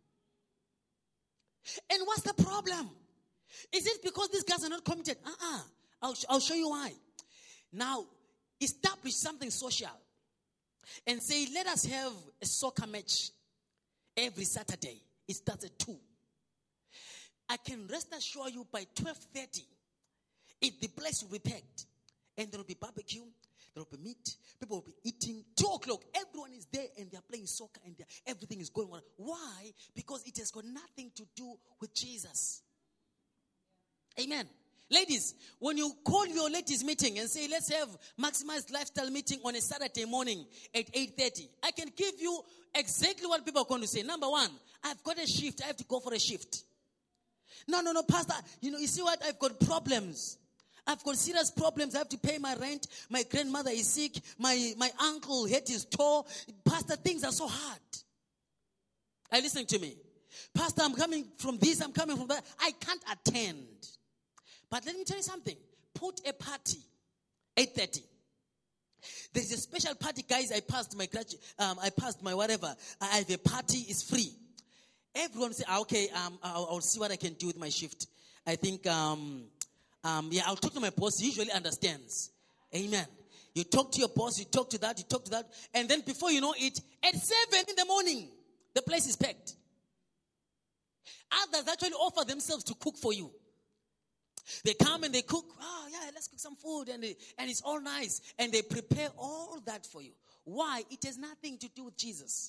And what's the problem? Is it because these guys are not committed? Uh-uh. I'll, I'll show you why. Now, establish something social. And say, let us have a soccer match every Saturday. It starts at two. I can rest assure you by twelve thirty, it, the place will be packed. And there will be barbecue. There will be meat. People will be eating. Two o'clock, everyone is there and they are playing soccer and everything is going on. Why? Because it has got nothing to do with Jesus. Amen. Ladies, when you call your ladies meeting and say, let's have maximized lifestyle meeting on a Saturday morning at eight thirty, I can give you exactly what people are going to say. Number one, I've got a shift. I have to go for a shift. No, no, no, Pastor. You know, you see what? I've got problems. I've got serious problems. I have to pay my rent. My grandmother is sick. My, my uncle hurt his toe. Pastor, things are so hard. Are you listening to me? Pastor, I'm coming from this. I'm coming from that. I can't attend. But let me tell you something. Put a party, eight thirty. There's a special party, guys. I passed my gradu- um, I passed my whatever. I have a party. It's free. Everyone say, ah, okay, um, I'll, I'll see what I can do with my shift. I think, um, um, yeah, I'll talk to my boss. He usually understands. Amen. You talk to your boss, you talk to that, you talk to that. And then before you know it, at seven in the morning, the place is packed. Others actually offer themselves to cook for you. They come and they cook. Oh, yeah, let's cook some food. And, they, and it's all nice. And they prepare all that for you. Why? It has nothing to do with Jesus.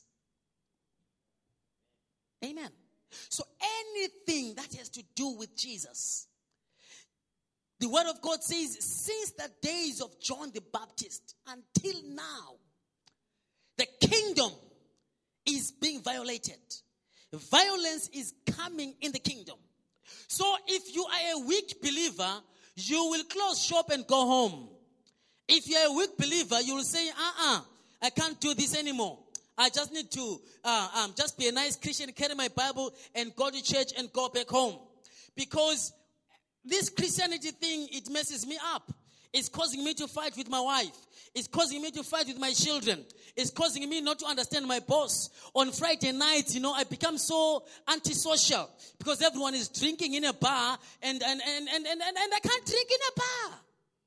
Amen. So anything that has to do with Jesus, the word of God says, since the days of John the Baptist until now, the kingdom is being violated. Violence is coming in the kingdom. So if you are a weak believer, you will close shop and go home. If you are a weak believer, you will say, uh-uh, I can't do this anymore. I just need to uh, um, just be a nice Christian, carry my Bible and go to church and go back home. Because this Christianity thing, it messes me up. It's causing me to fight with my wife. It's causing me to fight with my children. It's causing me not to understand my boss. On Friday nights, you know, I become so antisocial because everyone is drinking in a bar and, and, and, and, and, and, and I can't drink in a bar.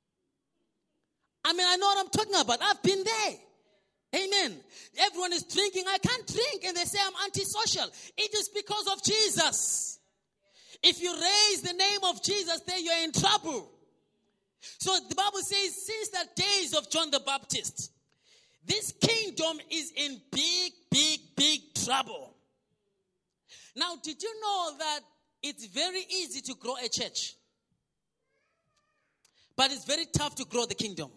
I mean, I know what I'm talking about. I've been there. Amen. Everyone is drinking. I can't drink. And they say I'm antisocial. It is because of Jesus. If you raise the name of Jesus there, you're in trouble. So the Bible says, since the days of John the Baptist, this kingdom is in big, big, big trouble. Now, did you know that it's very easy to grow a church? But it's very tough to grow the kingdom.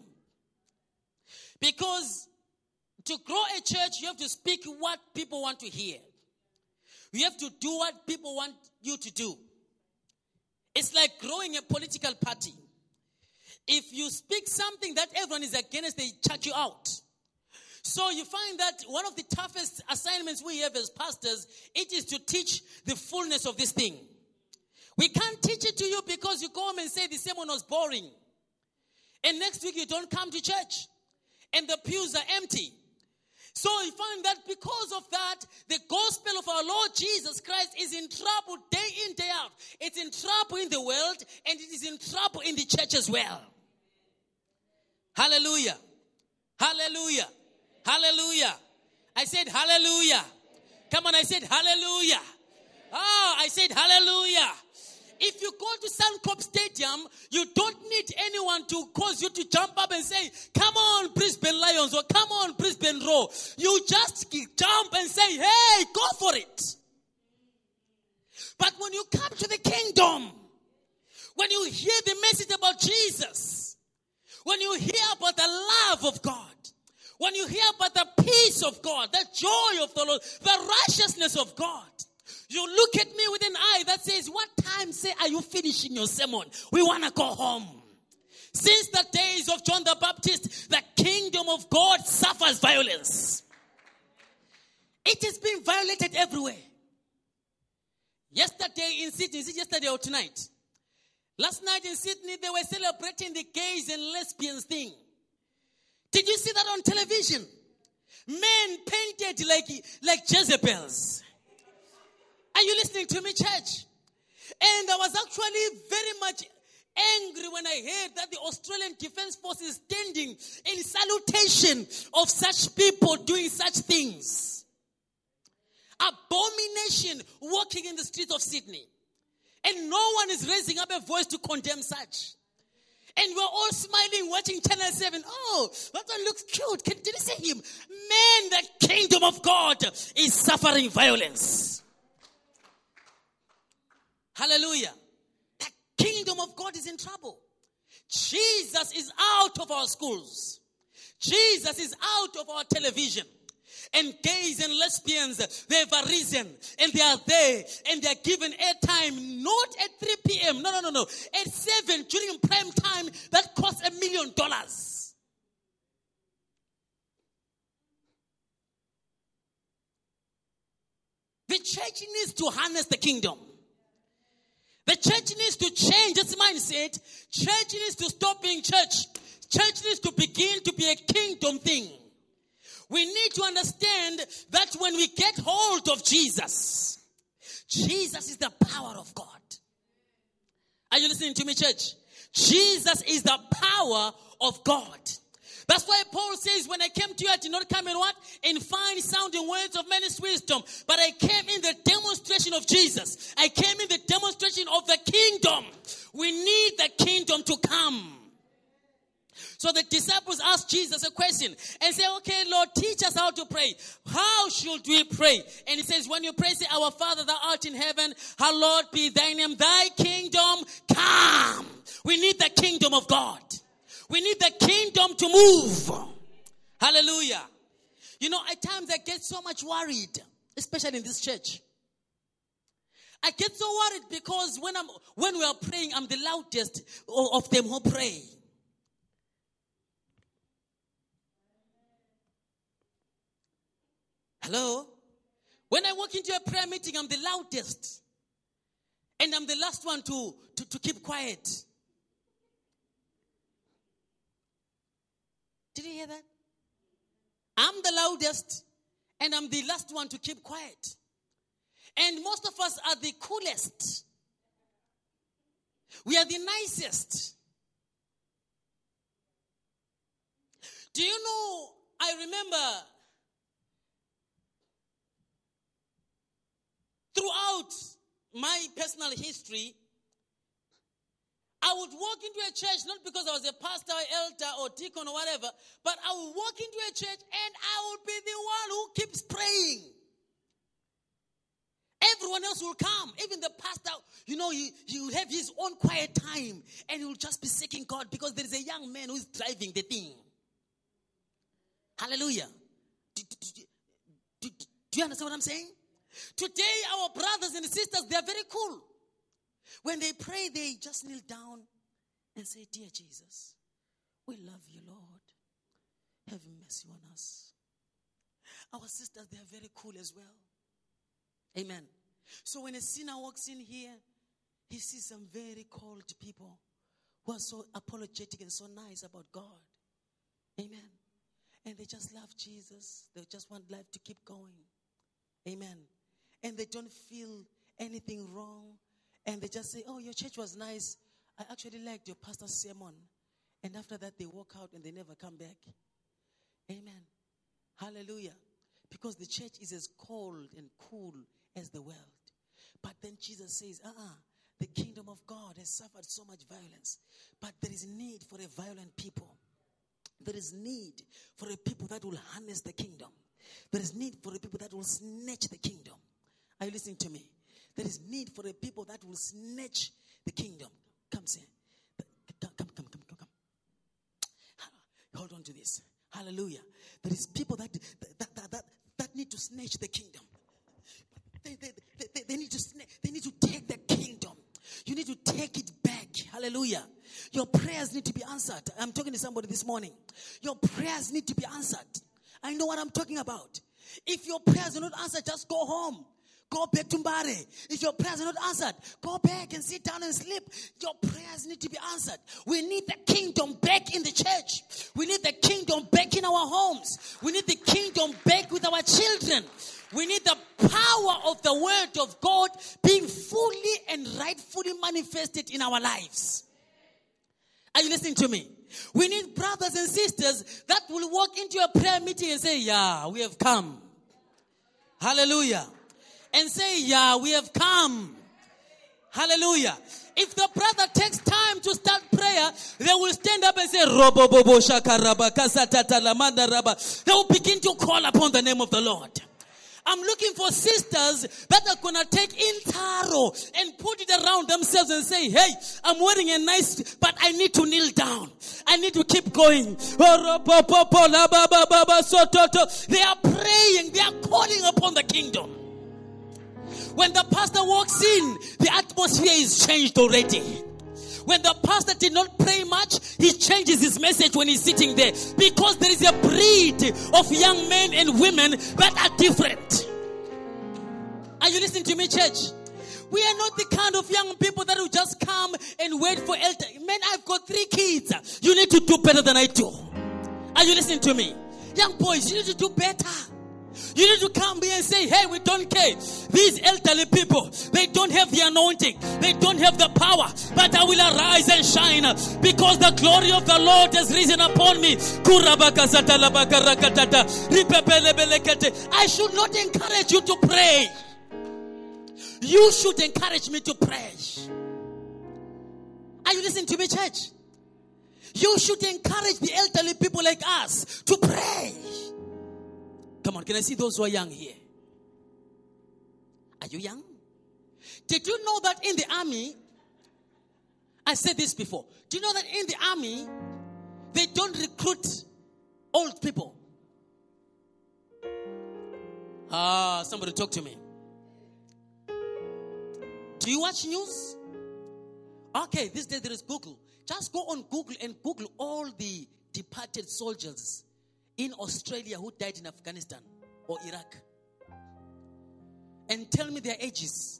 Because to grow a church, you have to speak what people want to hear. You have to do what people want you to do. It's like growing a political party. If you speak something that everyone is against, they chuck you out. So you find that one of the toughest assignments we have as pastors, it is to teach the fullness of this thing. We can't teach it to you because you go home and say the sermon was boring. And next week you don't come to church. And the pews are empty. So you find that because of that, the gospel of our Lord Jesus Christ is in trouble day in, day out. It's in trouble in the world and it is in trouble in the church as well. Hallelujah. Hallelujah. Hallelujah. I said hallelujah. Come on, I said hallelujah. Ah, I said hallelujah. If you go to Suncorp Stadium, you don't need anyone to cause you to jump up and say, come on, Brisbane Lions, or come on, Brisbane Roar. You just jump and say, hey, go for it. But when you come to the kingdom, when you hear the message about Jesus, when you hear about the love of God, when you hear about the peace of God, the joy of the Lord, the righteousness of God, you look at me with an eye that says, what time, say, are you finishing your sermon? We want to go home. Since the days of John the Baptist, the kingdom of God suffers violence. It has been violated everywhere. Yesterday in Sydney, is it yesterday or tonight? Last night in Sydney, they were celebrating the gays and lesbians thing. Did you see that on television? Men painted like, like Jezebels. Are you listening to me, church? And I was actually very much angry when I heard that the Australian Defence Force is standing in salutation of such people doing such things. Abomination walking in the streets of Sydney. And no one is raising up a voice to condemn such. And we're all smiling, watching Channel seven. Oh, that one looks cute. Can, did you see him? Man, the kingdom of God is suffering violence. Hallelujah. The kingdom of God is in trouble. Jesus is out of our schools. Jesus is out of our television. And gays and lesbians, they've arisen and they are there and they are given airtime, not at three p.m. No, no, no, no. At seven during prime time, that costs a million dollars. The church needs to harness the kingdom. The church needs to change its mindset. Church needs to stop being church. Church needs to begin to be a kingdom thing. We need to understand that when we get hold of Jesus, Jesus is the power of God. Are you listening to me, church? Jesus is the power of God. That's why Paul says, when I came to you, I did not come in what? In fine sounding words of man's wisdom. But I came in the demonstration of Jesus. I came in the demonstration of the kingdom. We need the kingdom to come. So the disciples asked Jesus a question and say, okay, Lord, teach us how to pray. How should we pray? And he says, when you pray, say, our Father thou art in heaven, hallowed be thy name, thy kingdom come. We need the kingdom of God. We need the kingdom to move. Hallelujah. You know, at times I get so much worried, especially in this church. I get so worried because when I'm when we are praying, I'm the loudest of them who pray. Hello? When I walk into a prayer meeting, I'm the loudest. And I'm the last one to, to, to keep quiet. Did you hear that? I'm the loudest, and I'm the last one to keep quiet. And most of us are the coolest. We are the nicest. Do you know, I remember throughout my personal history, I would walk into a church, not because I was a pastor, elder, or deacon, or whatever, but I would walk into a church and I would be the one who keeps praying. Everyone else will come. Even the pastor, you know, he, he will have his own quiet time and he will just be seeking God because there is a young man who is driving the thing. Hallelujah. Do, do, do, do, do you understand what I'm saying? Today, our brothers and sisters, they are very cool. When they pray, they just kneel down and say, dear Jesus, we love you, Lord. Have mercy on us. Our sisters, they are very cool as well. Amen. So when a sinner walks in here, he sees some very cold people who are so apologetic and so nice about God. Amen. And they just love Jesus. They just want life to keep going. Amen. And they don't feel anything wrong. And they just say, oh, your church was nice. I actually liked your pastor's sermon. And after that, they walk out and they never come back. Amen. Hallelujah. Because the church is as cold and cool as the world. But then Jesus says, uh-uh, the kingdom of God has suffered so much violence. But there is need for a violent people. There is need for a people that will harness the kingdom. There is need for a people that will snatch the kingdom. Are you listening to me? There is need for a people that will snatch the kingdom. Come, say. Come, come, come, come, come, come. Hold on to this. Hallelujah. There is people that that, that, that, that need to snatch the kingdom. They, they, they, they need to snatch, they need to take the kingdom. You need to take it back. Hallelujah. Your prayers need to be answered. I'm talking to somebody this morning. Your prayers need to be answered. I know what I'm talking about. If your prayers are not answered, just go home. Go back to Mbare. If your prayers are not answered, go back and sit down and sleep. Your prayers need to be answered. We need the kingdom back in the church. We need the kingdom back in our homes. We need the kingdom back with our children. We need the power of the word of God being fully and rightfully manifested in our lives. Are you listening to me? We need brothers and sisters that will walk into a prayer meeting and say, yeah, we have come. Hallelujah. And say, yeah, we have come. Hallelujah. If the brother takes time to start prayer, they will stand up and say, Robo Bobo Shakaraba Kasatata Lamanda Raba. They will begin to call upon the name of the Lord. I'm looking for sisters that are going to take intaro and put it around themselves and say, hey, I'm wearing a nice, but I need to kneel down. I need to keep going. They are praying. They are calling upon the kingdom. When the pastor walks in, the atmosphere is changed already. When the pastor did not pray much, he changes his message when he's sitting there. Because there is a breed of young men and women that are different. Are you listening to me, church? We are not the kind of young people that will just come and wait for elder. Man, I've got three kids. You need to do better than I do. Are you listening to me? Young boys, you need to do better. You need to come here and say, hey, we don't care. These elderly people, they don't have the anointing. They don't have the power. But I will arise and shine because the glory of the Lord has risen upon me. I should not encourage you to pray. You should encourage me to pray. Are you listening to me, church? You should encourage the elderly people like us to pray. Come on, can I see those who are young here? Are you young? Did you know that in the army, I said this before, do you know that in the army, they don't recruit old people? Ah, somebody talk to me. Do you watch news? Okay, this day there is Google. Just go on Google and Google all the departed soldiers in Australia who died in Afghanistan or Iraq. And tell me their ages.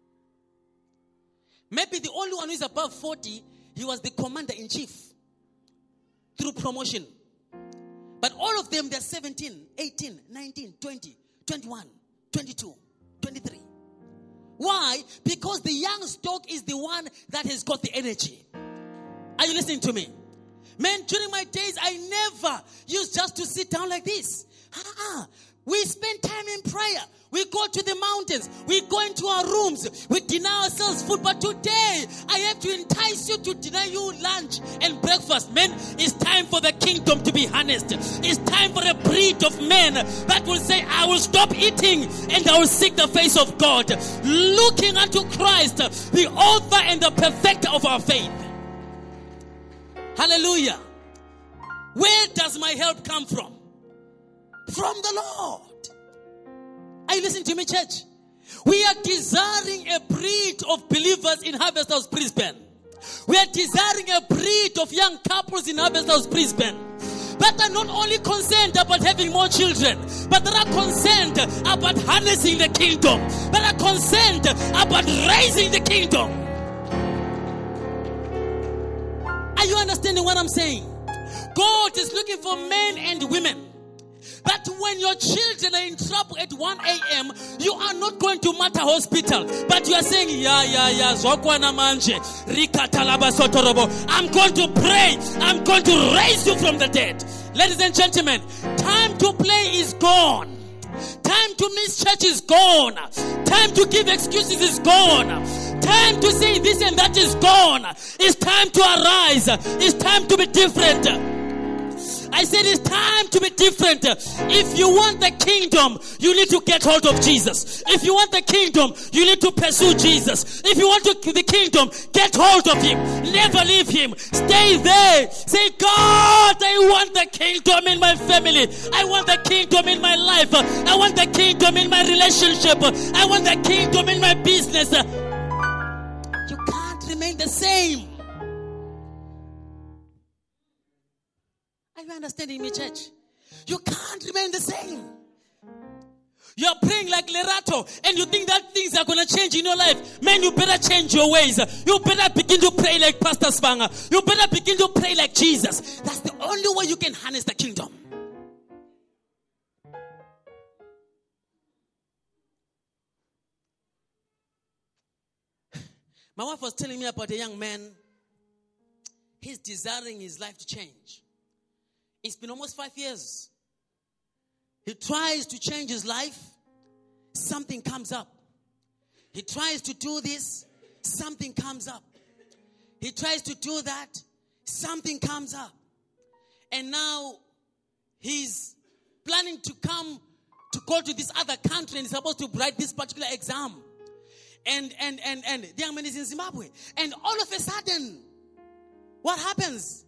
Maybe the only one who is above forty, he was the commander-in-chief through promotion. But all of them, they're seventeen, eighteen, nineteen, twenty, twenty-one, twenty-two, twenty-three. Why? Because the young stock is the one that has got the energy. Are you listening to me? Man, during my days, I never used just to sit down like this. Uh-uh. We spend time in prayer. We go to the mountains. We go into our rooms. We deny ourselves food. But today, I have to entice you to deny you lunch and breakfast. Men, it's time for the kingdom to be harnessed. It's time for a breed of men that will say, I will stop eating and I will seek the face of God. Looking unto Christ, the author and the perfecter of our faith. Hallelujah. Where does my help come from? From the Lord. Are you listening to me, church? We are desiring a breed of believers in Harvest House Brisbane. We are desiring a breed of young couples in Harvest House Brisbane that are not only concerned about having more children, but that are concerned about harnessing the kingdom, that are concerned about raising the kingdom. Are you understanding what I'm saying? God is looking for men and women that when your children are in trouble at one a.m., you are not going to Mater Hospital, but you are saying, yeah, yeah, yeah, Zokwana Manje, Rikatalaba Sotorobo. I'm going to pray. I'm going to raise you from the dead. Ladies and gentlemen, time to play is gone. Time to miss church is gone. Time to give excuses is gone. Time to say this and that is gone. It's time to arise. It's time to be different. I said it's time to be different. If you want the kingdom, you need to get hold of Jesus. If you want the kingdom, you need to pursue Jesus. If you want to, the kingdom, get hold of him. Never leave him. Stay there. Say, God, I want the kingdom in my family. I want the kingdom in my life. I want the kingdom in my relationship. I want the kingdom in my business. You can't remain the same. Are you understanding me, church? You can't remain the same. You're praying like Lerato and you think that things are going to change in your life. Man, you better change your ways. You better begin to pray like Pastor Spanga. You better begin to pray like Jesus. That's the only way you can harness the kingdom. My wife was telling me about a young man. He's desiring his life to change. It's been almost five years. He tries to change his life. Something comes up. He tries to do this. Something comes up. He tries to do that. Something comes up. And now he's planning to come to go to this other country and he's supposed to write this particular exam. And, and, and, and the young man is in Zimbabwe. And all of a sudden, what happens?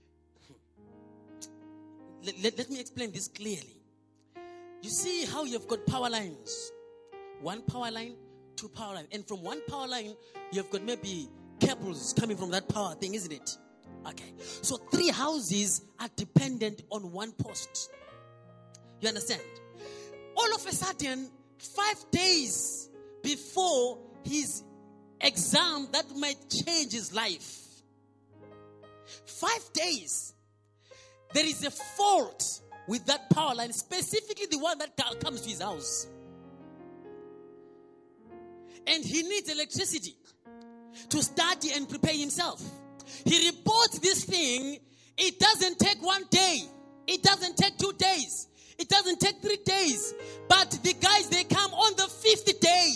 Let, let, let me explain this clearly. You see how you've got power lines. One power line, two power lines. And from one power line, you've got maybe cables coming from that power thing, isn't it? Okay. So three houses are dependent on one post. You understand? All of a sudden, five days before his exam that might change his life. Five days. There is a fault with that power line, specifically the one that comes to his house. And he needs electricity to study and prepare himself. He reports this thing. It doesn't take one day. It doesn't take two days. It doesn't take three days. But the guys, they come on the fifth day.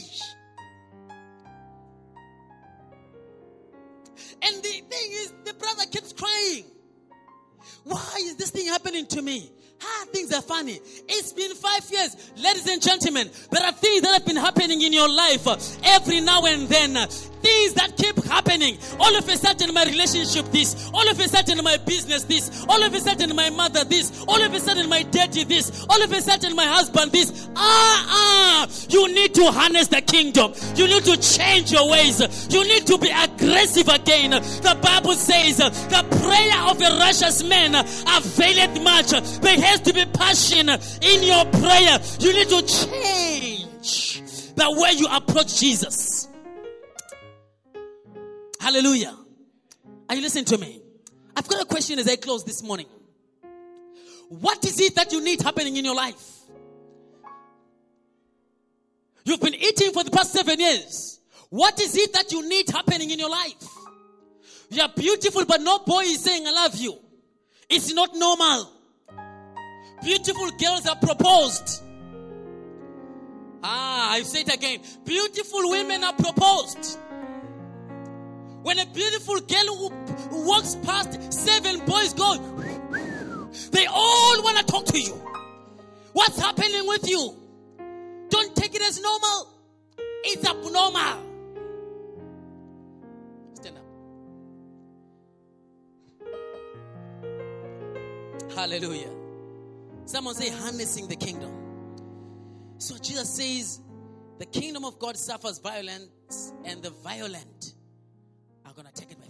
And the thing is, the brother keeps crying. Why is this thing happening to me? Ah, things are funny. It's been five years. Ladies and gentlemen, there are things that have been happening in your life uh, every now and then. Uh, things that keep happening. All of a sudden, my relationship this. All of a sudden, my business this. All of a sudden, my mother this. All of a sudden, my daddy this. All of a sudden, my husband this. Ah, ah. You need to harness the kingdom. You need to change your ways. You need to be aggressive again. The Bible says, uh, the prayer of a righteous man availeth much. There has to be passion in your prayer. You need to change the way you approach Jesus. Hallelujah. Are you listening to me? I've got a question as I close this morning. What is it that you need happening in your life? You've been eating for the past seven years. What is it that you need happening in your life? You are beautiful, but no boy is saying I love you. It's not normal. Beautiful girls are proposed. Ah, I say it again. Beautiful women are proposed. When a beautiful girl walks past, seven boys go. They all want to talk to you. What's happening with you? Don't take it as normal. It's abnormal. Stand up. Hallelujah. Someone say harnessing the kingdom. So Jesus says the kingdom of God suffers violence and the violent are going to take it by